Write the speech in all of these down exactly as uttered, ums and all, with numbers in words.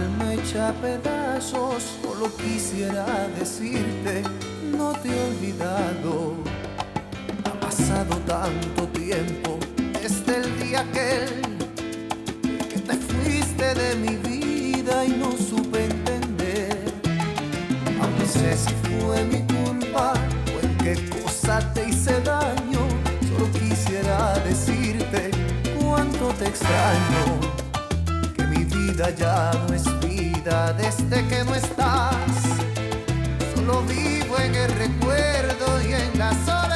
alma hecha a pedazos, solo quisiera decirte, no te he olvidado. Ha pasado tanto tiempo desde el día aquel que te fuiste de mi vida y no supe entender. Aunque sé si fue mi culpa o en qué cosa te hice daño, solo quisiera decirte cuánto te extraño. Que mi vida ya no es vida desde que no estás. Solo vivo en el recuerdo y en la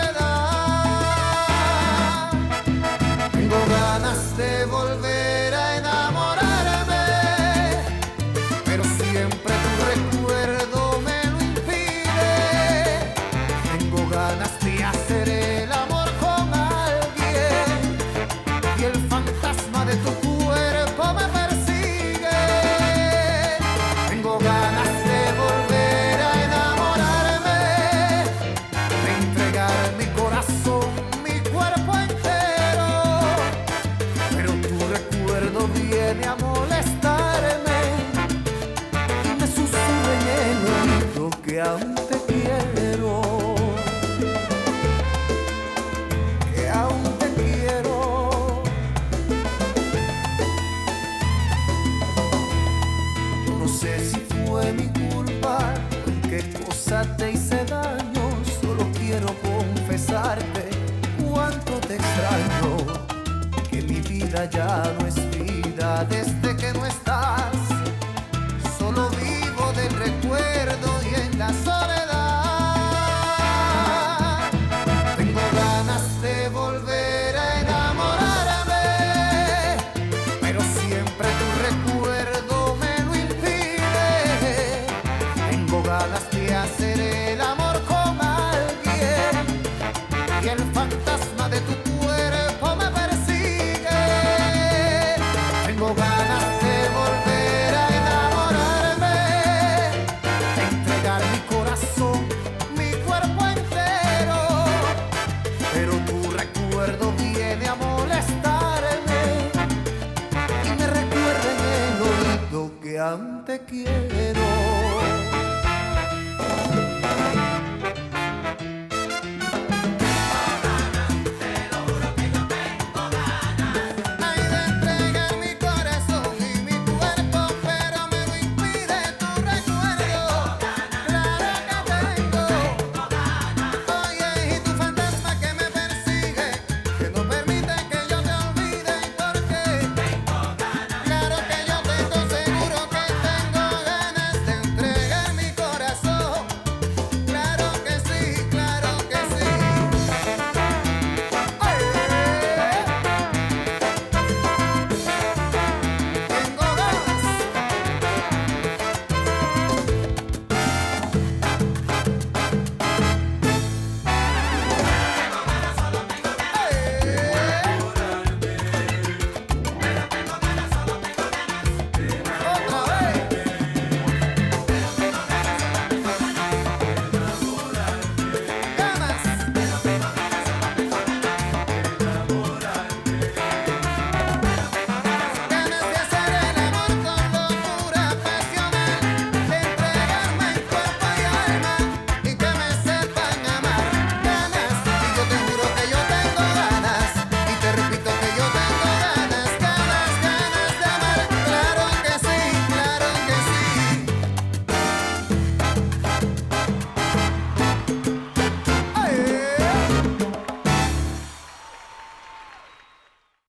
soledad. Tengo ganas de volver a enamorarme, pero siempre tu recuerdo me lo impide. Tengo ganas de hacer el amor con alguien y el fantasma de tu cuerpo me persigue. Tengo ganas de volver a enamorarme, de entregar mi corazón, mi cuerpo entero, pero tu recuerdo viene a molestarme y me susurra en el oído que aún te quiero, que aún te quiero. Yo no sé si fue mi culpa o en qué cosa te hice daño, solo quiero confesarte cuánto te extraño. Que mi vida ya no es vida desde que no estás. Solo vivo del recuerdo y en la soledad. Tengo ganas de volver a enamorarme, pero siempre tu recuerdo me lo impide. Tengo ganas de hacer el amor con alguien y el fantasma de tu cuerpo me persigue. Tengo ganas de volver a enamorarme, de entregar mi corazón, mi cuerpo entero, pero tu recuerdo viene a molestarme y me recuerda en el oído que aún te quiero.